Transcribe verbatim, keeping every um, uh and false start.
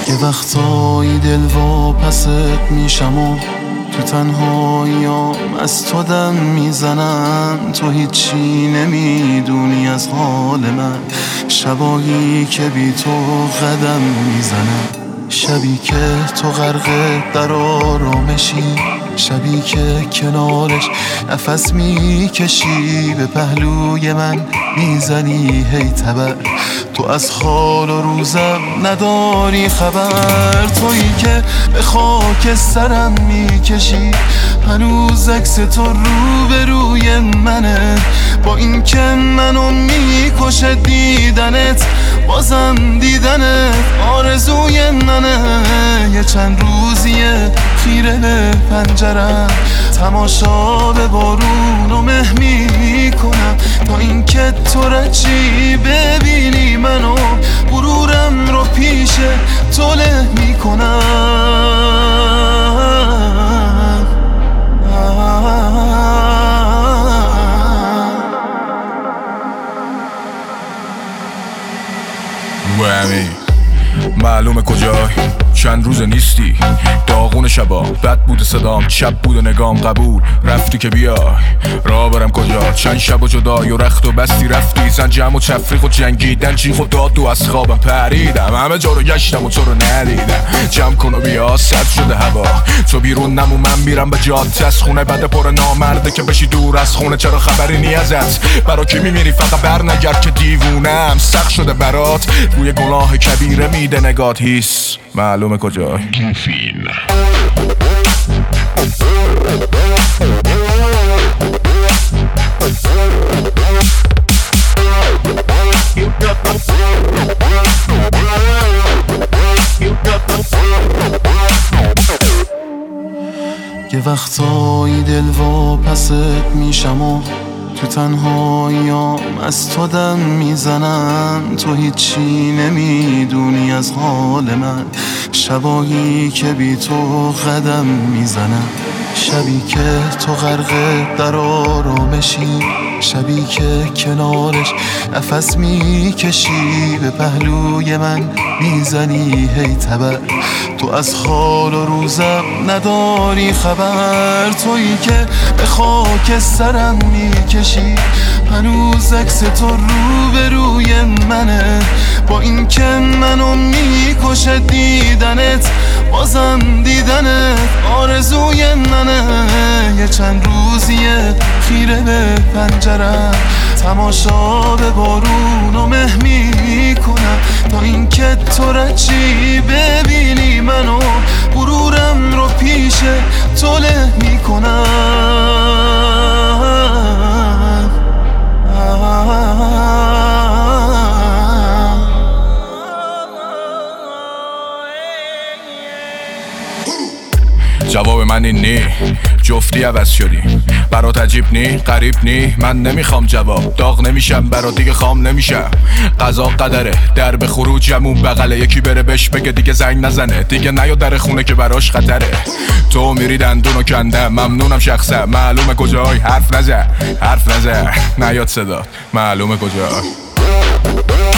یه وقتایی دل واپست میشم و تو تنهاییام از تو دم میزنم. تو هیچی نمیدونی از حال من، شبایی که بی تو قدم میزنم. شبی که تو غرق در آرامشی، شبی که کنارش نفس میکشی، به پهلوی من میزنی هی تبر. تو از حال و روزم نداری خبر، تویی که به خاک سرم میکشی. هنوز عکس تو رو به روی منه، با این که منو میکشه دیدنت، بازم دیدنت آرزوی منه. یه چند روزیه خیره به پنجرم، تماشا به بارون و مه میکنم، تا این که تو رچی ببینی منو، غرورم رو پیش تو له میکنم. و همین معلومه کجای چند روز نیستی، داغون شبا بد بود صدام، شب بود نگام قبول رفتی که بیای. راه برم کجا چند شب و جدای و رخت و بستی رفتی، زن جمع و تفریق و جنگیدن، جیغ و داد و از خوابم پریدم، همه جا رو گشتم و تو رو ندیدم. جمع کن و بیا سرد شده هوا، تو بیرون نمو من میرم به جاده، از خونه بده پر نامرده که بشی دور از خونه. چرا خبری نی ازت؟ برا کی میمیری فقط بر نگرد که دیوونم. سخت شده برات روی گناه کبیره میده نگات، هیس معلومه کجا گیفین. یه وقتایی دل واپست میشم و تو تنهاییام از تو دم میزنم. تو هیچی نمیدونی از حال من، شبایی که بی تو قدم میزنم. شبی که تو غرق در آرامشی، شبی که کنارش نفس میکشی، به پهلوی من میزنی هی تبر. تو از حال و روزم نداری خبر، تویی که به خاک سرم میکشی. هنوز عکس تو رو به روی منه، با این که منو میکشه دیدنت، بازم دیدنت آرزوی منه. یه چند روزیه خیره به پنجرم، تماشا به بارون و مه میکنم، تا این که تو رچی ببینی منو، غرورم رو پیش تو له میکنم. جواب من این نی، جفتی عوض شدیم. برات عجیب نی، غریب نی، من نمیخوام جواب. داغ نمیشم برات دیگه خام نمیشم، قضا قدره. در به خروجمون بغله، یکی بره بهش بگه دیگه زنگ نزنه، دیگه نیا در خونه که براش خطره. تو میری دندونو کندم، ممنونم شخصا، معلومه کجای. حرف نزن حرف نزن نیاد صدا، معلومه کجای.